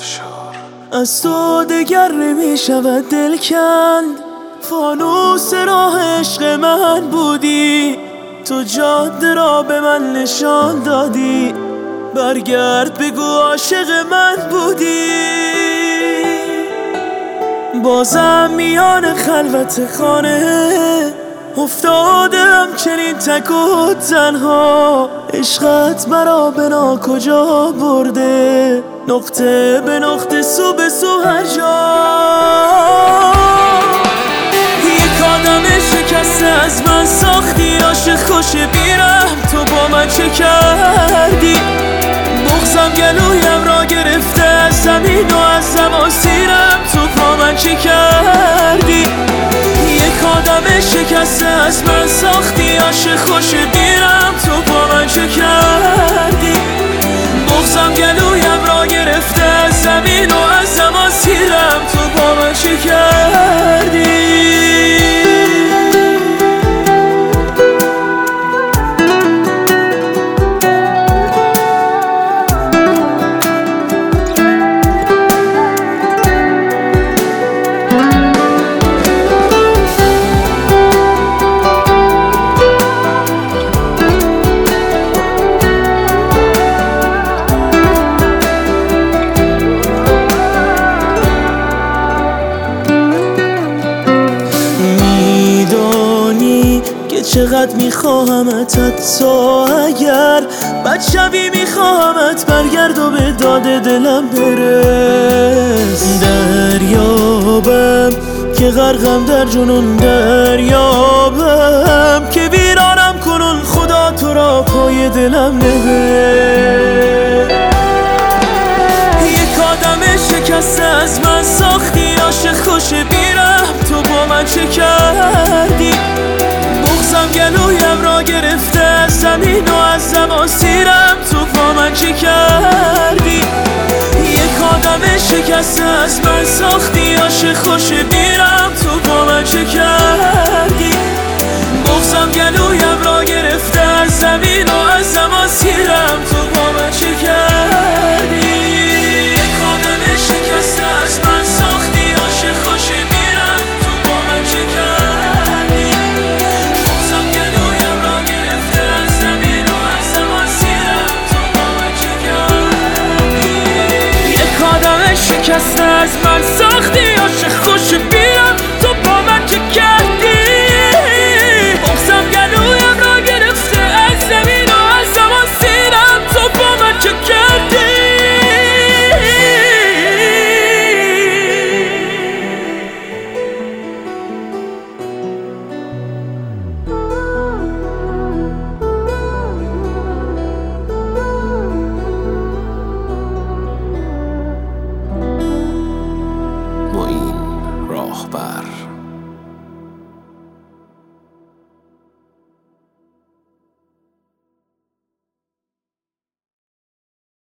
از تو دگر نمیشود دل کند، فانوس راه عشق من بودی، تو جاده را به من نشان دادی، برگرد بگو عاشق من بودی. بازم میان خلوت خانه افتادم چنین تک و تنها، عشقت مرا به ناکجا برده، نقطه به نقطه سو به سو هر جا. یک آدم شکسته از من ساختی، عاشق خوش بیرم تو با من چه کردی؟ بغضم گلویم را گرفته از زمین و از زماسیرم تو با من چه کردی؟ یک آدم شکسته از من ساختی، عاشق خوش بیرم تو با من چه کردی؟ بغضم گلویم را گرفته از زمین و از زماسیرم تو با من چه کردی؟ چقدر میخواهمت، حتی اگر بد شوی میخواهمت برگرد و به داد دلم برس. دریابم که غرقم در جنون، دریابم که ویرانم کنون، خدا تو را پای دلم نهه. یک آدم شکسته از من ساختی، عاشق خوش بیرم تو با من چه کردی؟ بغضم گلویم را گرفته از زمین و از زماسیرم تو با من چه کردی؟ یک آدم شکسته از من ساختی، عاشق خوش بیرم تو با من چه کردی؟ بغضم گلویم را گرفته از زمین و از زماسیرم تو با من چه کردی؟ یک آدم شکسته از من ساختی، عاشق خوش بیرم تو با من چه کردی؟ شکسته از من ساختی، عاشق خوش بیرم تو با من چه کردی؟ بغضم گلویم را گرفته از زمین و از زماسیرم تو با من چه کردی؟ معین راهبر